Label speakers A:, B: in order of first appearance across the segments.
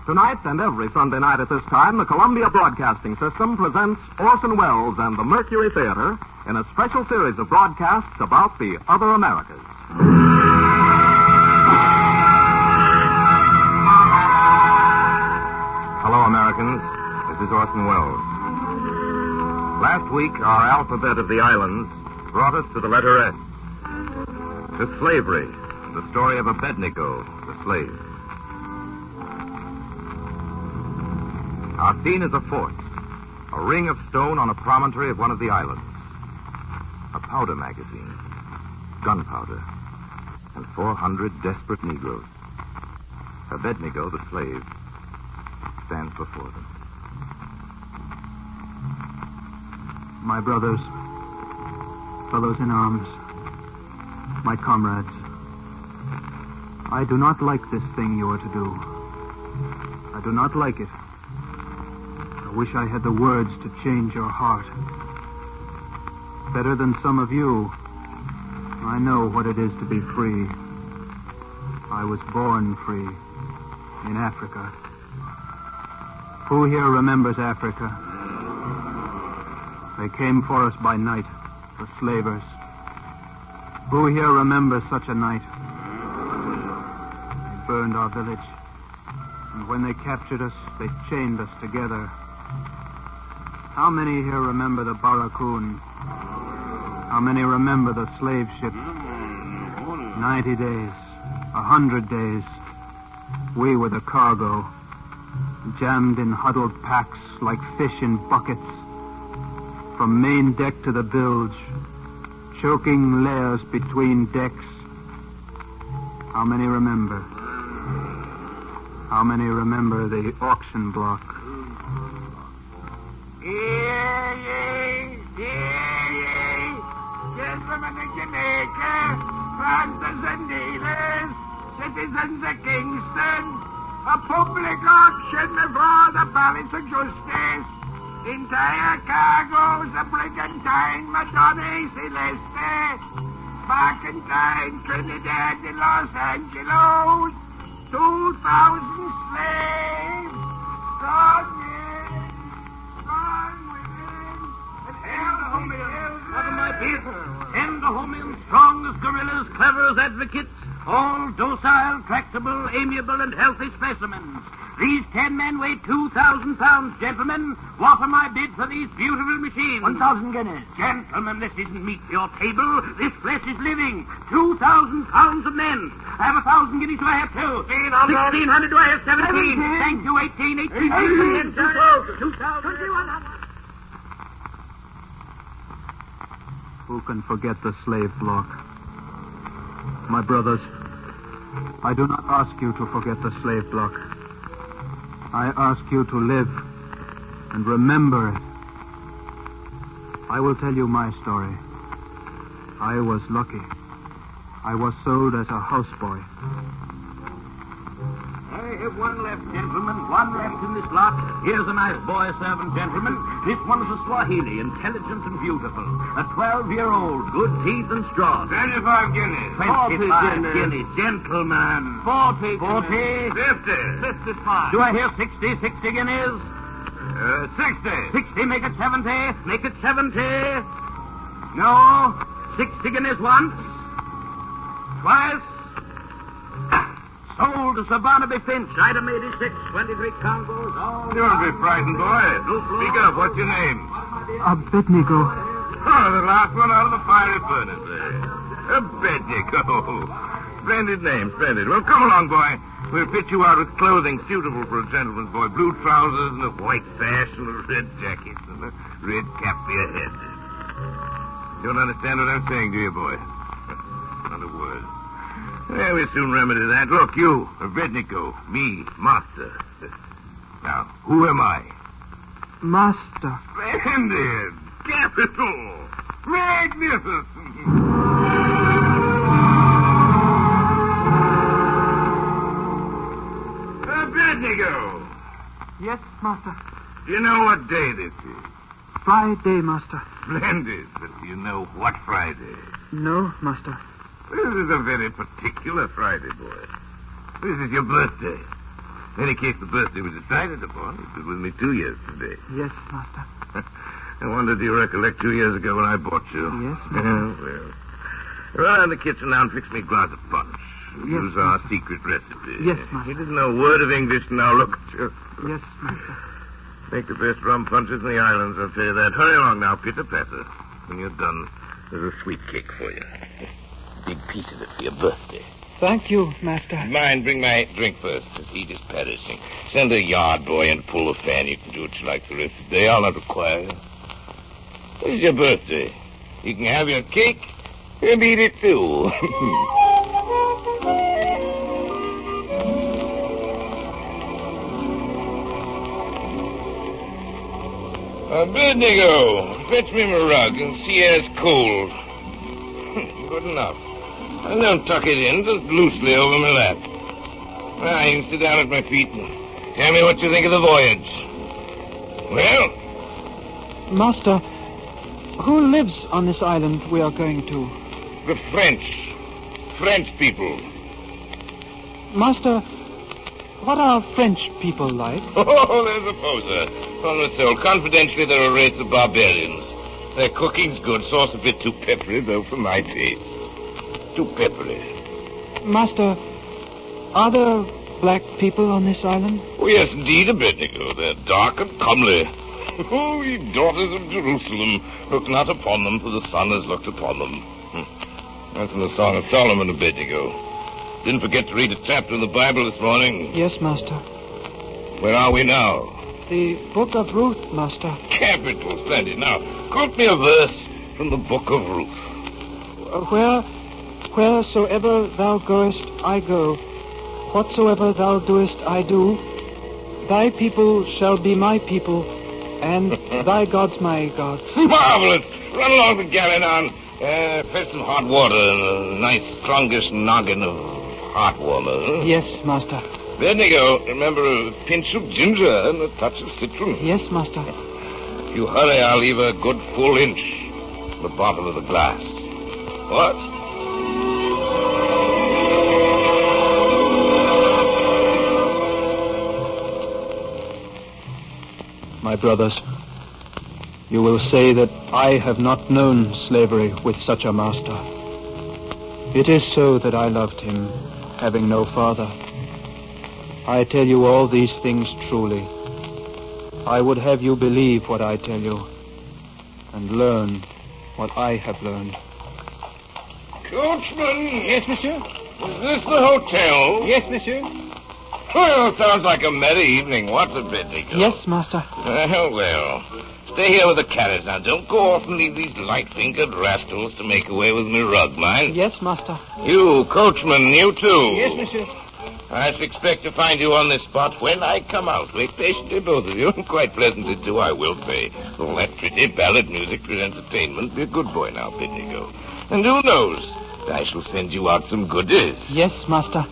A: Tonight and every Sunday night at this time, the Columbia Broadcasting System presents Orson Welles and the Mercury Theater in a special series of broadcasts about the other Americas.
B: Hello, Americans. This is Orson Welles. Last week, our alphabet of the islands brought us to the letter S. To slavery, the story of Abednego, the slave. Our scene is a fort, a ring of stone on a promontory of one of the islands. A powder magazine, gunpowder, and 400 desperate Negroes. Abednego, the slave, stands before them.
C: My brothers, fellows in arms, my comrades, I do not like this thing you are to do. I do not like it. I wish I had the words to change your heart. Better than some of you, I know what it is to be free. I was born free in Africa. Who here remembers Africa? They came for us by night, the slavers. Who here remembers such a night? They burned our village, and when they captured us, they chained us together. How many here remember the Barracoon? How many remember the slave ship? 90 days, 100 days. We were the cargo, jammed in huddled packs like fish in buckets. From main deck to the bilge, choking layers between decks. How many remember? How many remember the auction block?
D: Hear ye, gentlemen of Jamaica, planters and dealers, citizens of Kingston, a public auction before the Palace of Justice. Entire cargoes of brigantine Madonna Celeste, Barkentine, Trinidad and Los Angeles, 2,000 slaves, gone men, gone women, and
E: Tender homies, strong as gorillas, clever as advocates, all docile, tractable, amiable, and healthy specimens. These 10 men weigh 2,000 pounds, gentlemen. What am I bid for these beautiful machines?
C: 1,000 guineas.
E: Gentlemen, this isn't meat for your table. This flesh is living. 2,000 pounds of men. I have 1,000 guineas. Do I have two? 1,600. Do I have 17? Thank you. 18. 2,000.
C: Who can forget the slave block? My brothers, I do not ask you to forget the slave block. I ask you to live and remember it. I will tell you my story. I was lucky. I was sold as a houseboy.
E: I have one left, gentlemen. One left in this lot. Here's a nice boy servant, gentlemen. This one is a Swahili, intelligent and beautiful. A 12-year-old, good teeth and strong.
D: 25 guineas.
E: 25 guineas. Gentlemen. 40.
D: 50.
E: 55. Do I hear 60? 60 guineas?
D: 60.
E: 60, make it 70. Make it 70. No. 60 guineas once. Twice. Sold to Sir Barnaby Finch. Item 86, 23 Congos. All
D: Don't be frightened, boy. Speak up. What's your name?
C: Abednego.
D: Oh, the last one out of the fiery furnace there. Abednego. Splendid name, splendid. Well, come along, boy. We'll fit you out with clothing suitable for a gentleman's boy. Blue trousers and a white sash and a red jacket and a red cap for your head. You don't understand what I'm saying, do you, boy? Not a word. Yeah, we'll soon remedy that. Look, you, Abednego, me, master. Now, who am I?
C: Master.
D: Splendid. Capital. Magnificent. Abednego.
C: Yes, master.
D: Do you know what day this is?
C: Friday, master.
D: Splendid. But do you know what Friday?
C: No, master.
D: This is a very particular Friday, boy. This is your birthday. In any case, the birthday was decided upon. It was with me 2 years today.
C: Yes, Master.
D: I wonder, do you recollect 2 years ago when I bought you?
C: Yes, Master.
D: Well. Run in the kitchen now and fix me a glass of punch. Use our secret recipe.
C: Yes, Master.
D: You didn't know a word of English, and now look at you.
C: Yes, Master.
D: Make the best rum punches in the islands, I'll tell you that. Hurry along now, pitter-patter. When you're done, there's a sweet cake for you. Big piece of it for your birthday.
C: Thank you, Master.
D: Mind, bring my drink first. The heat is perishing. Send a yard boy and pull the fan. You can do what you like the rest of the day. I'll not require you. This is your birthday. You can have your cake and eat it too. Abednego, fetch me my rug and see it's cold. Good enough. And don't tuck it in, just loosely over my lap. Now, you can sit down at my feet and tell me what you think of the voyage. Well?
C: Master, who lives on this island we are going to?
D: The French. French people.
C: Master, what are French people like?
D: Oh, there's a poser. On the soul, confidentially, they're a race of barbarians. Their cooking's good, sauce a bit too peppery, though, for my taste. Too peppery.
C: Master, are there black people on this island?
D: Oh, yes, indeed, Abednego. They're dark and comely. Oh, ye daughters of Jerusalem, look not upon them, for the sun has looked upon them. That's in the Song of Solomon, Abednego. Didn't forget to read a chapter in the Bible this morning.
C: Yes, Master.
D: Where are we now?
C: The Book of Ruth, Master.
D: Capital, splendid. Now, quote me a verse from the Book of Ruth.
C: Wheresoever thou goest, I go. Whatsoever thou doest, I do. Thy people shall be my people, and thy gods my gods.
D: Marvelous! Run along the galley now and fetch some hot water and a nice strongish noggin of hot water.
C: Yes, Master.
D: Abednego, remember a pinch of ginger and a touch of citron.
C: Yes, Master.
D: If you hurry, I'll leave a good full inch in the bottom of the glass. What?
C: My brothers, you will say that I have not known slavery with such a master. It is so that I loved him, having no father. I tell you all these things truly. I would have you believe what I tell you, and learn what I have learned.
D: Coachman!
C: Yes, monsieur?
D: Is this the hotel?
C: Yes, monsieur.
D: Well, sounds like a merry evening. What's a Abednego?
C: Yes, master.
D: Well. Stay here with the carriage now. Don't go off and leave these light-fingered rascals to make away with me rug, mind?
C: Yes, master.
D: You, coachman, you too.
C: Yes, monsieur.
D: I should expect to find you on this spot when I come out. Wait patiently, both of you. Quite pleasantly, too, I will say. All that pretty ballad music for entertainment. Be a good boy now, Abednego. And who knows? I shall send you out some goodies.
C: Yes, master.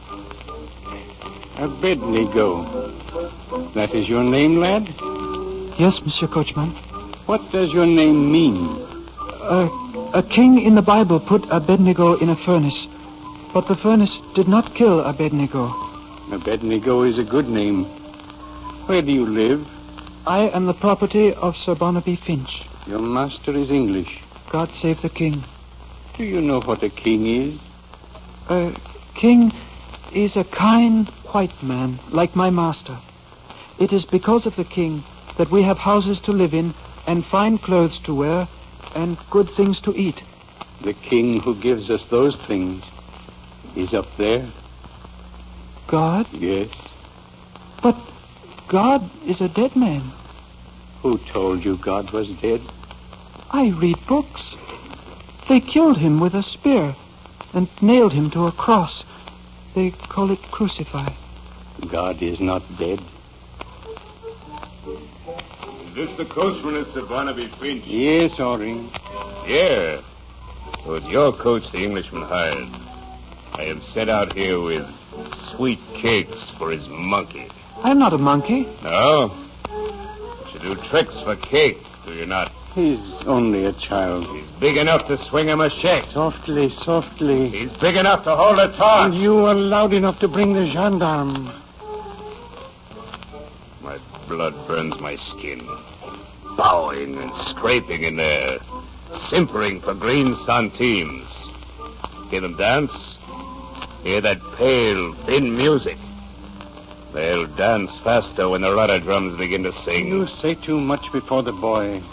F: Abednego. That is your name, lad?
C: Yes, Monsieur Coachman.
F: What does your name mean?
C: A king in the Bible put Abednego in a furnace, but the furnace did not kill Abednego.
F: Abednego is a good name. Where do you live?
C: I am the property of Sir Barnaby Finch.
F: Your master is English.
C: God save the king.
F: Do you know what a king is?
C: A king is a kind white man, like my master. It is because of the king that we have houses to live in, and fine clothes to wear, and good things to eat.
F: The king who gives us those things is up there?
C: God?
F: Yes.
C: But God is a dead man.
F: Who told you God was dead?
C: I read books. They killed him with a spear and nailed him to a cross. They call it crucify.
F: God is not dead.
D: Is this the coachman of Sir Barnaby Finch?
F: Yes, Oring.
D: Yeah. So it's your coach the Englishman hired. I have set out here with sweet cakes for his monkey.
C: I'm not a monkey.
D: No? But you do tricks for cake, do you not?
F: He's only a child.
D: He's big enough to swing a machete.
F: Softly, softly.
D: He's big enough to hold a torch.
F: And you are loud enough to bring the gendarme. My blood burns my skin. Bowing and scraping in there, simpering for green centimes. Hear them dance? Hear that pale, thin music? They'll dance faster when the rudder drums begin to sing.
C: You say too much before the boy.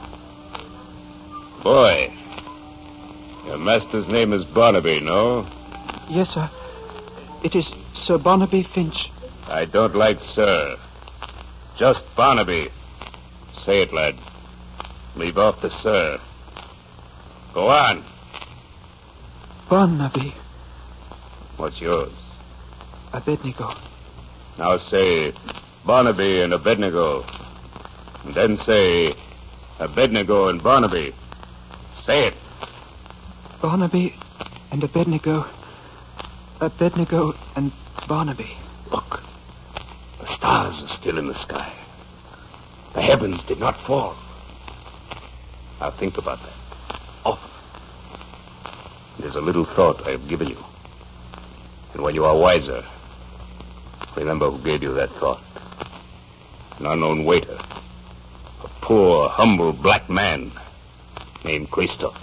F: Boy, your master's name is Barnaby, no?
G: Yes, sir. It is Sir Barnaby Finch.
F: I don't like sir. Just Barnaby. Say it, lad. Leave off the sir. Go on.
G: Barnaby.
F: What's yours?
G: Abednego.
F: Now say Barnaby and Abednego. And then say Abednego and Barnaby. Say it.
G: Barnaby and Abednego. Abednego and Barnaby.
F: Look. The stars are still in the sky. The heavens did not fall. Now think about that. Often. There's a little thought I have given you. And when you are wiser, remember who gave you that thought. An unknown waiter. A poor, humble black man named Christophe.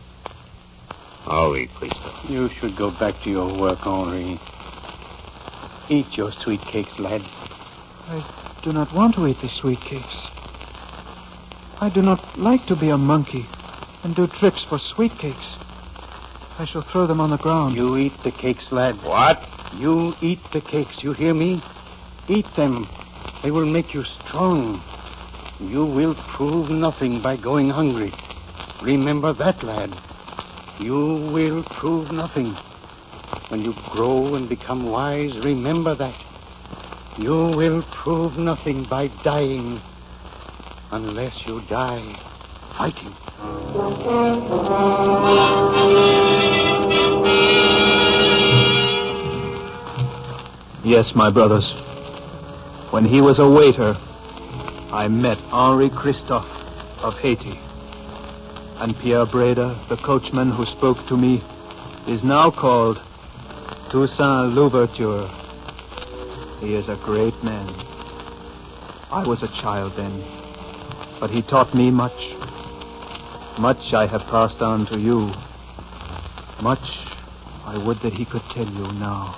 F: Henri Christophe.
C: You should go back to your work, Henri. Eat your sweet cakes, lad.
G: I do not want to eat the sweet cakes. I do not like to be a monkey and do tricks for sweet cakes. I shall throw them on the ground.
C: You eat the cakes, lad.
F: What?
C: You eat the cakes, you hear me? Eat them. They will make you strong. You will prove nothing by going hungry. Remember that, lad. You will prove nothing. When you grow and become wise, remember that. You will prove nothing by dying unless you die fighting.
G: Yes, my brothers. When he was a waiter, I met Henri Christophe of Haiti. And Pierre Breda, the coachman who spoke to me, is now called Toussaint Louverture. He is a great man. I was a child then, but he taught me much. Much I have passed on to you. Much I would that he could tell you now.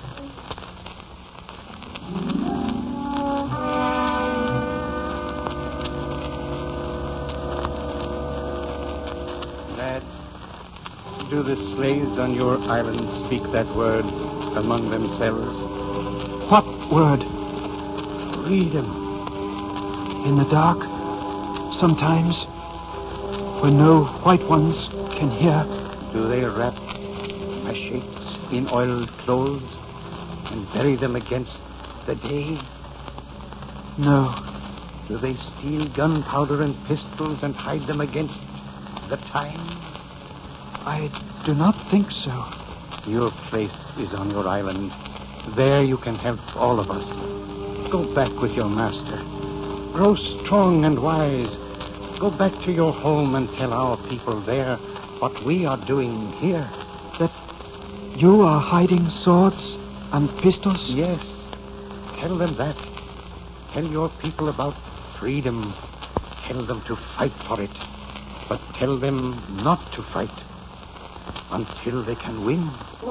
C: Lad, do the slaves on your island speak that word among themselves?
G: What word?
C: Freedom.
G: In the dark, sometimes, when no white ones can hear.
C: Do they wrap machetes in oiled clothes and bury them against the day?
G: No.
C: Do they steal gunpowder and pistols and hide them against the time?
G: I do not think so.
C: Your place is on your island. There you can help all of us. Go back with your master. Grow strong and wise. Go back to your home and tell our people there what we are doing here.
G: That you are hiding swords and pistols?
C: Yes. Tell them that. Tell your people about freedom. Tell them to fight for it. But tell them not to fight until they can win.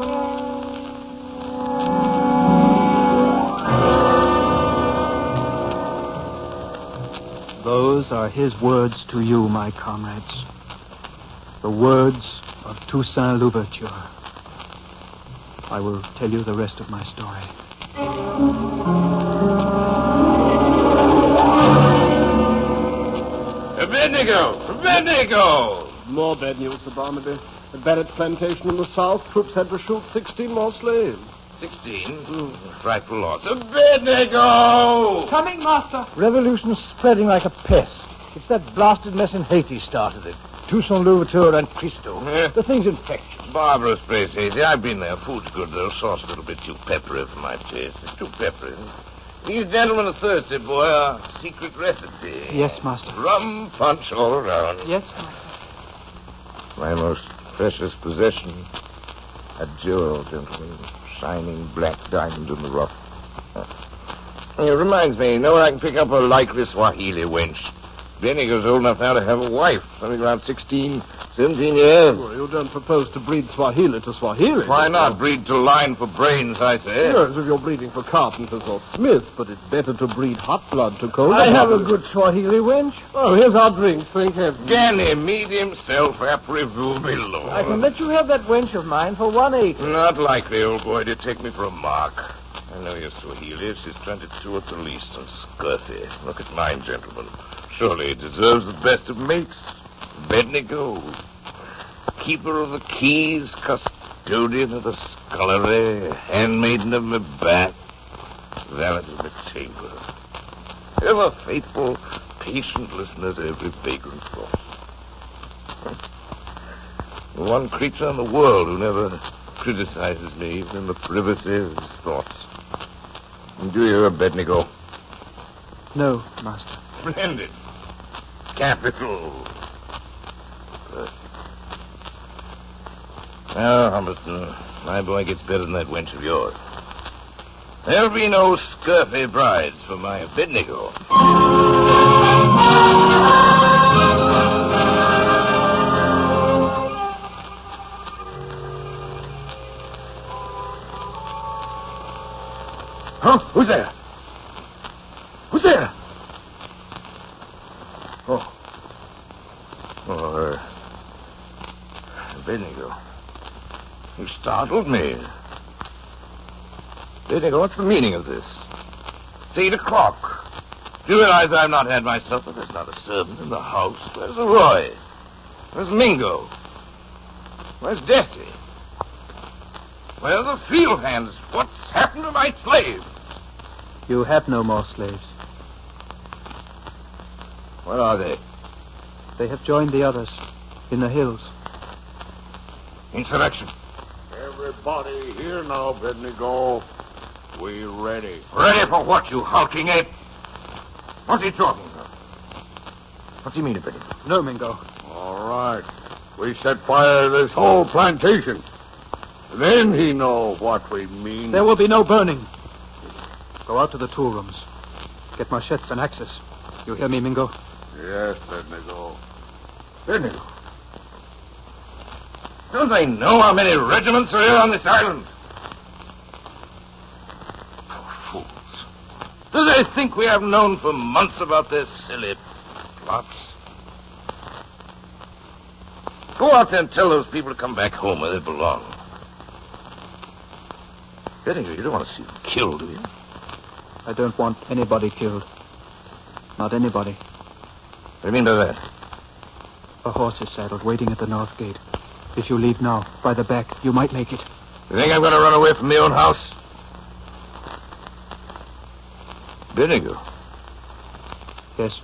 G: Those are his words to you, my comrades. The words of Toussaint Louverture. I will tell you the rest of my story.
D: Abednego! Abednego!
H: More bad news, Sir Barnaby. At Barrett's plantation in the south, troops had to shoot 16 more slaves.
D: 16? Frightful loss. Abednego!
H: Coming, Master. Revolution's spreading like a pest. It's that blasted mess in Haiti started it. Toussaint Louverture and Christo.
D: Yeah.
H: The thing's infectious.
D: Barbarous place, Haiti. I've been there. Food's good, though. Sauce a little bit too peppery for my taste. It's too peppery. These gentlemen are thirsty, boy. Our secret recipe.
G: Yes, Master.
D: Rum punch all around.
G: Yes, Master.
D: My most precious possession. A jewel, gentlemen. Shining black diamond in the rough. It reminds me, you know where I can pick up a likely Swahili wench? Bendigo's old enough now to have a wife, something around 16, 17 years.
I: Well, you don't propose to breed Swahili to Swahili.
D: Why not? Breed to line for brains, I say.
I: Yes, if you're breeding for carpenters or smiths, but it's better to breed hot blood to cold.
H: I have a good Swahili wench.
I: Oh, here's our drinks, thank heaven.
D: Can he meet himself, approve below?
H: I can let you have that wench of mine for 180.
D: Not likely, old boy, to take me for a mark. I know your Swahili. She's 22 at the least and scruffy. Look at mine, gentlemen. Surely he deserves the best of mates. Bendigo, keeper of the keys, custodian of the scullery, handmaiden of my bath, valet of my chamber. Ever faithful, patient listener to every vagrant thought. The one creature in the world who never criticizes me, even in the privacy of his thoughts. And do you hear, Bendigo?
G: No, Master.
D: Splendid. Capital. Now, Humberton, my boy gets better than that wench of yours. There'll be no scurfy brides for my Bendigo. Huh? Who's there? Who's there? Bendigo. You startled me. Bendigo, what's the meaning of this? It's 8 o'clock. Do you realize I've not had my supper? There's not a servant in the house. Where's Roy? Where's Mingo? Where's Desi? Where are the field hands? What's happened to my slaves?
G: You have no more slaves.
D: Where are they?
G: They have joined the others in the hills.
D: Insurrection.
J: Everybody here now, Bendigo. We ready.
D: Ready for what, you hulking ape? What's he talking about? What's he mean, Bendigo?
G: No, Mingo.
J: All right. We set fire to this whole plantation. Then he know what we mean.
G: There will be no burning. Go out to the tool rooms. Get machetes and axes. You hear me, Mingo?
J: Yes, Bendigo.
D: Bendigo. Don't they know how many regiments are here on this island? Poor fools. Do they think we have known for months about their silly plots? Go out there and tell those people to come back home where they belong. Bendigo, you don't want to see them killed, do you?
G: I don't want anybody killed. Not anybody.
D: What do you mean by that?
G: A horse is saddled, waiting at the north gate. If you leave now, by the back, you might make it.
D: You think I'm going to run away from my own house? Bendigo.
G: Yes.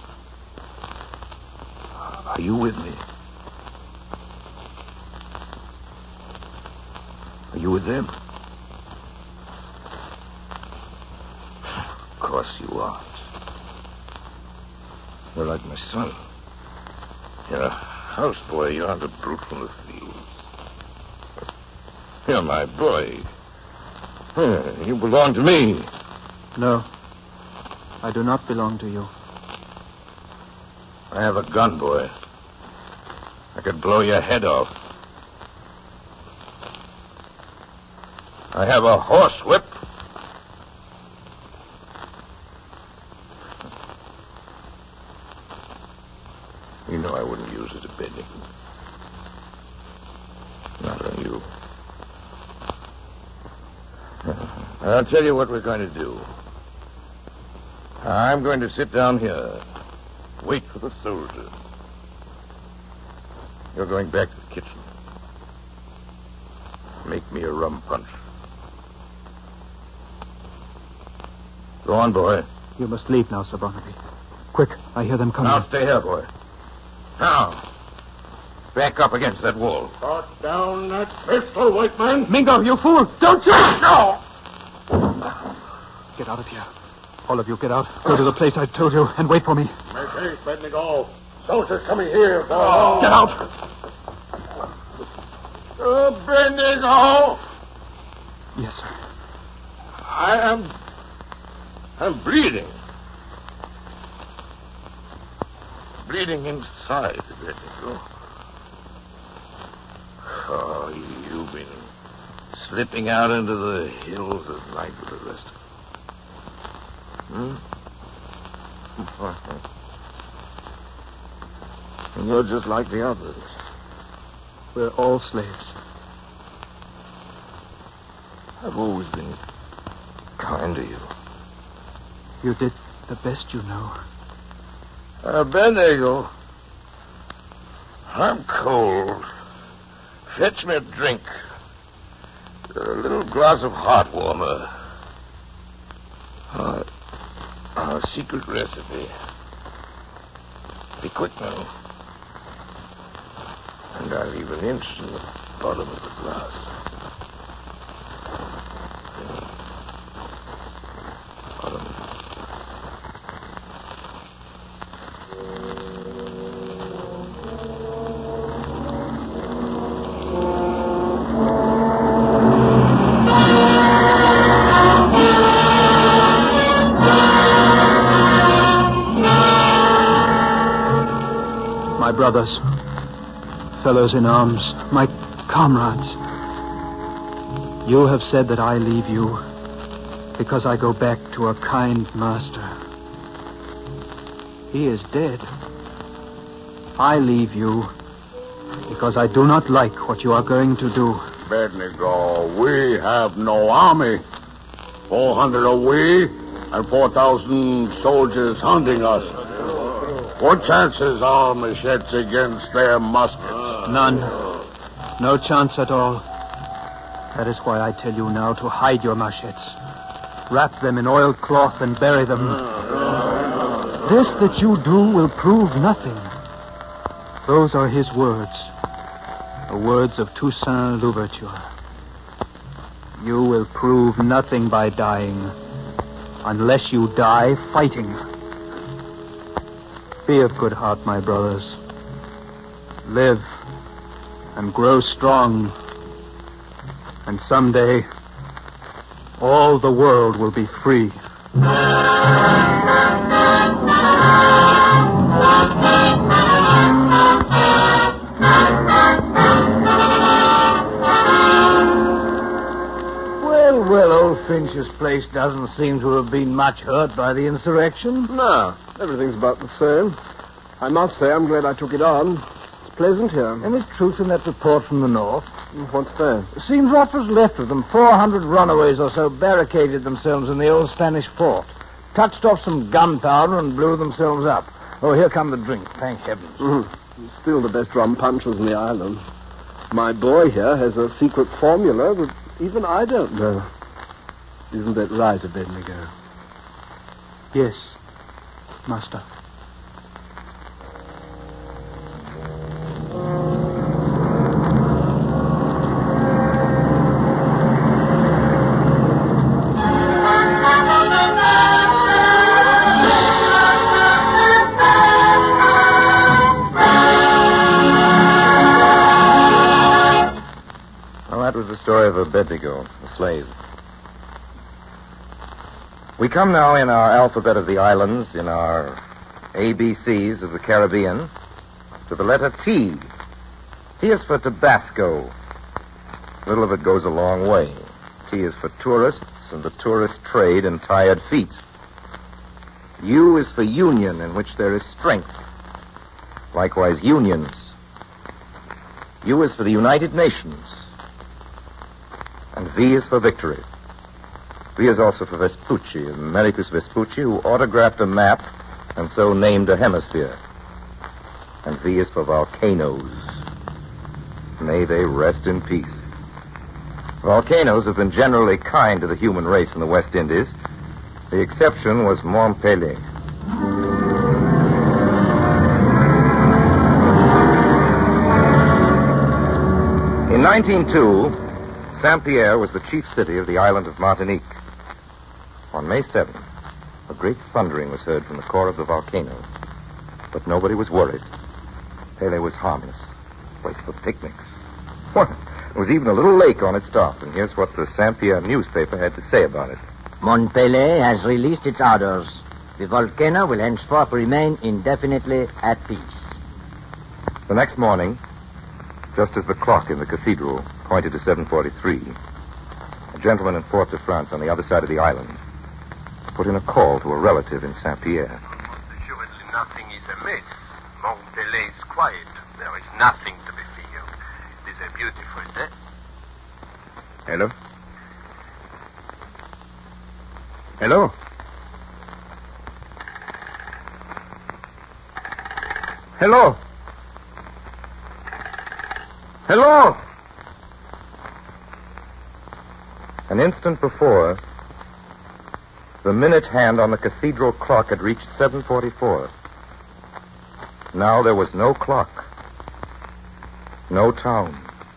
D: Are you with me? Are you with them? Of course you aren't. You're like my son. You're a houseboy. You aren't a brute from the fields. You're my boy. You belong to me.
G: No. I do not belong to you.
D: I have a gun, boy. I could blow your head off. I have a horsewhip. You know I wouldn't use it at Bendigo. Not on you. I'll tell you what we're going to do. I'm going to sit down here. Wait for the soldiers. You're going back to the kitchen. Make me a rum punch. Go on, boy.
G: You must leave now, Sir Barnaby. Quick, I hear them coming.
D: Now stay here, boy. Now, back up against that wall.
J: Put down that pistol, white man.
G: Mingo, you fool!
D: Don't you? No!
G: Get out of here. All of you, get out. Go to the place I told you and wait for me.
J: Make haste, Bendigo. Soldiers coming here. Get out. Bendigo.
G: Yes, sir.
J: I am I'm bleeding. Bleeding inside, Abednego. Oh, you've been slipping out into the hills at night with the rest of them. And you're just like the others.
G: We're all slaves.
J: I've always been kind to you.
G: You did the best you know.
J: Abednego, I'm cold. Fetch me a drink. A little glass of hot water. Our secret recipe. Be quick now. And I'll leave an inch in the bottom of the glass. Bottom.
G: My brothers, fellows in arms, my comrades, you have said that I leave you because I go back to a kind master. He is dead. I leave you because I do not like what you are going to do.
J: Abednego, we have no army. 400 are we, and 4,000 soldiers hunting us. What chances are machetes against their muskets?
G: None. No chance at all. That is why I tell you now to hide your machetes. Wrap them in oilcloth and bury them. This that you do will prove nothing. Those are his words. The words of Toussaint Louverture. You will prove nothing by dying unless you die fighting. Be of good heart, my brothers. Live and grow strong. And someday, all the world will be free.
H: Well, old Finch's place doesn't seem to have been much hurt by the insurrection.
I: No, everything's about the same. I must say I'm glad I took it on. It's pleasant here.
H: Any truth in that report from the north?
I: What's that?
H: It seems what was left of them, 400 runaways or so, barricaded themselves in the old Spanish fort, touched off some gunpowder and blew themselves up. Oh, here come the drink, thank heavens.
I: Still the best rum punchers in the island. My boy here has a secret formula that even I don't know. Isn't that right, Abednego?
G: Yes, master.
B: Well, that was the story of Abednego, the slave. We come now in our alphabet of the islands, in our ABCs of the Caribbean, to the letter T. T is for Tabasco. Little of it goes a long way. T is for tourists and the tourist trade in tired feet. U is for union, in which there is strength. Likewise, unions. U is for the United Nations. And V is for victory. V is also for Vespucci, Americus Vespucci, who autographed a map and so named a hemisphere. And V is for volcanoes. May they rest in peace. Volcanoes have been generally kind to the human race in the West Indies. The exception was Montpellier. In 1902, Saint-Pierre was the chief city of the island of Martinique. On May 7th, a great thundering was heard from the core of the volcano. But nobody was worried. Pele was harmless. A place for picnics. Well, there was even a little lake on its top, and here's what the Saint-Pierre newspaper had to say about it.
K: Montpellier has released its orders. The volcano will henceforth remain indefinitely at peace.
B: The next morning, just as the clock in the cathedral pointed to 7:43, a gentleman in Fort-de-France on the other side of the island put in a call to a relative in Saint-Pierre.
L: Assuredly nothing is amiss. Montpellier is quiet. There is nothing to be feared. It is a beautiful day.
B: Hello? Hello? Hello? Hello? An instant before, the minute hand on the cathedral clock had reached 7:44. Now there was no clock, no town.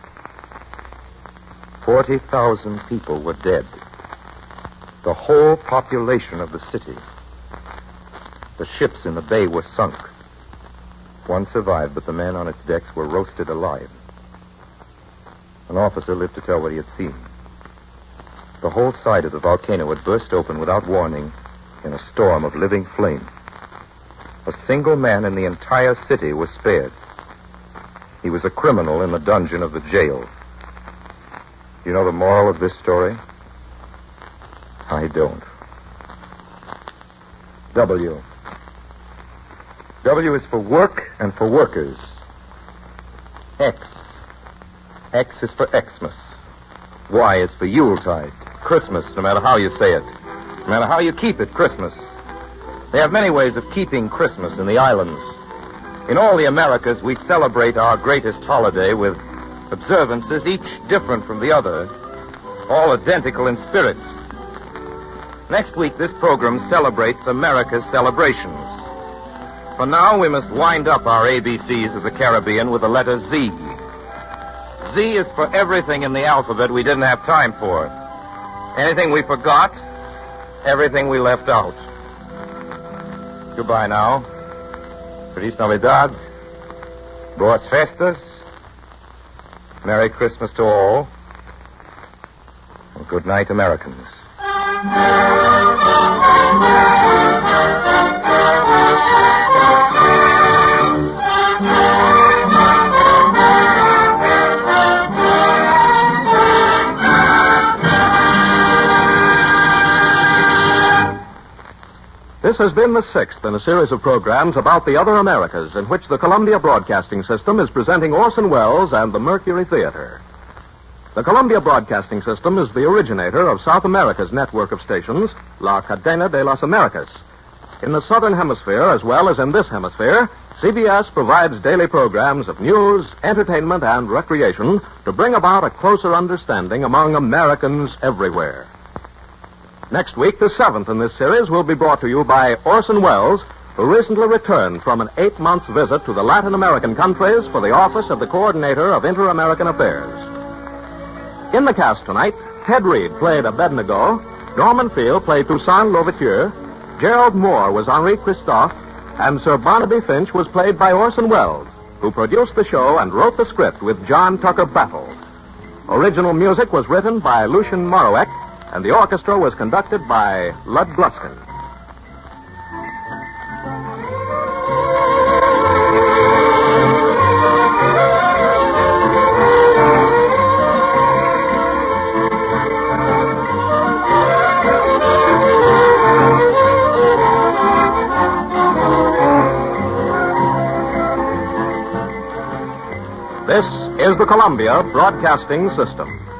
B: 40,000 people were dead. The whole population of the city. The ships in the bay were sunk. One survived, but the men on its decks were roasted alive. An officer lived to tell what he had seen. The whole side of the volcano had burst open without warning in a storm of living flame. A single man in the entire city was spared. He was a criminal in the dungeon of the jail. You know the moral of this story? I don't. W. W is for work and for workers. X. X is for Xmas. Y is for Yuletide. Christmas, no matter how you say it. No matter how you keep it, Christmas. They have many ways of keeping Christmas in the islands. In all the Americas, we celebrate our greatest holiday with observances, each different from the other, all identical in spirit. Next week, this program celebrates America's celebrations. For now, we must wind up our ABCs of the Caribbean with the letter Z. Z is for everything in the alphabet we didn't have time for. Anything we forgot, everything we left out. Goodbye now. Feliz Navidad. Boas Festas. Merry Christmas to all. And good night, Americans.
A: This has been the sixth in a series of programs about the other Americas in which the Columbia Broadcasting System is presenting Orson Welles and the Mercury Theater. The Columbia Broadcasting System is the originator of South America's network of stations, La Cadena de las Americas. In the Southern Hemisphere, as well as in this hemisphere, CBS provides daily programs of news, entertainment, and recreation to bring about a closer understanding among Americans everywhere. Next week, the seventh in this series, will be brought to you by Orson Welles, who recently returned from an 8-month visit to the Latin American countries for the office of the Coordinator of Inter-American Affairs. In the cast tonight, Ted Reed played Abednego, Norman Field played Toussaint Louverture, Gerald Moore was Henri Christophe, and Sir Barnaby Finch was played by Orson Welles, who produced the show and wrote the script with John Tucker Battle. Original music was written by Lucien Moraweck, and the orchestra was conducted by Lud Gluskin. This is the Columbia Broadcasting System.